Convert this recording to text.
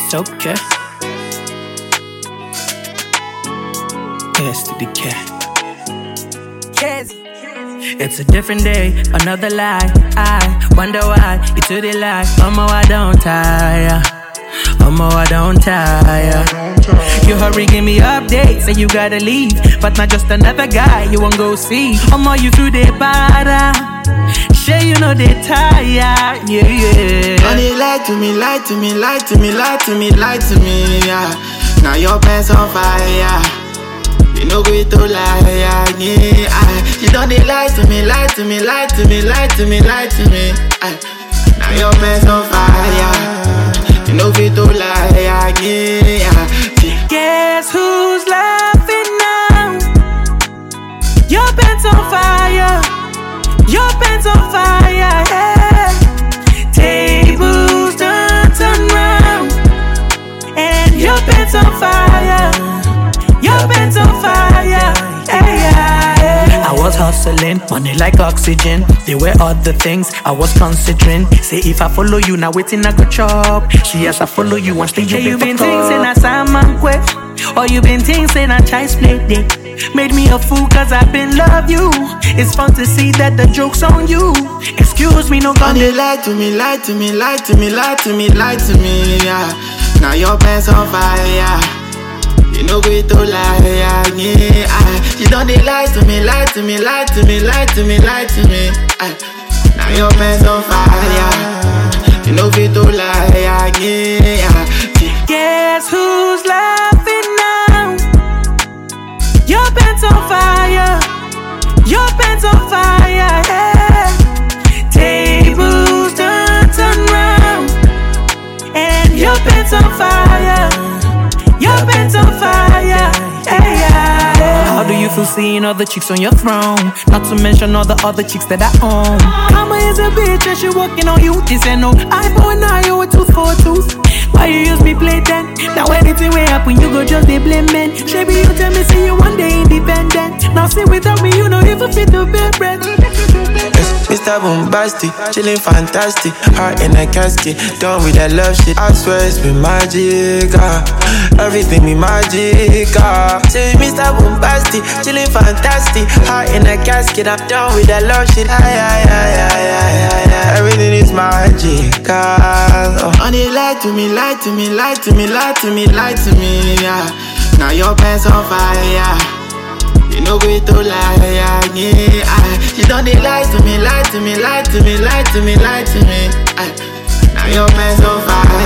okay. S to the K. It's a different day, another lie. I wonder why you took the lie. I don't tire. I don't tire. You hurry, give me updates, say you gotta leave, but not just another guy you won't go see. You through the para. Sure you know they tired, yeah. Honey, lie to me, lie to me, lie to me, lie to me, lie to me, yeah. Now your pants on fire. You know we to lie, yeah. You don't need lie to me, lie to me, lie to me, lie to me, lie to me. Now your pants on fire. You know we to lie, yeah. Guess who's laughing now? Your pants on fire. Your pants on fire, yeah. Tables done turn round, and your pants on fire. Your pants on fire, yeah. I was hustling, money like oxygen. There were other things I was considering. Say if I follow you, now waiting I go chop. She as I follow you, and stay you been thinking I Simon Quick, or you been thinking I Child's Play day. Made me a fool cause I been love you. It's fun to see that the joke's on you. Excuse me, no gun. Honey, lie to me, lie to me, lie to me, lie to me, lie to me, yeah. Now your pants on fire. You know we to lie, yeah. You don't need lie to me, lie to me, lie to me, lie to me, lie to me. Now your pants on fire. You know we to lie, yeah. Guess who's laughing now? Your pants on fire. Your pants on fire, yeah. Tables done turn round, and your pants on fire. Your pants on fire, yeah. How do you feel seeing other chicks on your throne? Not to mention all the other chicks that I own. Mama is a bitch and she working on you. This ain't no iPhone, now you a tooth for a tooth. Why you use me play then? Now anything will happen, you go just they blame men. Baby, you tell me say you one day independent. Now see without me, you know even fit the bed bread. Mr. Bombastic, chillin' fantastic, heart in a casket, done with that love shit. I swear it's been magic, everything be magic, Say Mr. Bombastic, chillin' fantastic, heart in a casket, I'm done with that love shit. Everything is magic, Honey, lie to me, lie to me, lie to me, lie to me, lie to me, yeah. Now your pants on fire. You know we to lie, yeah. You don't need lie to me, lie to me, lie to me, lie to me, lie to me. Now your pants on fire.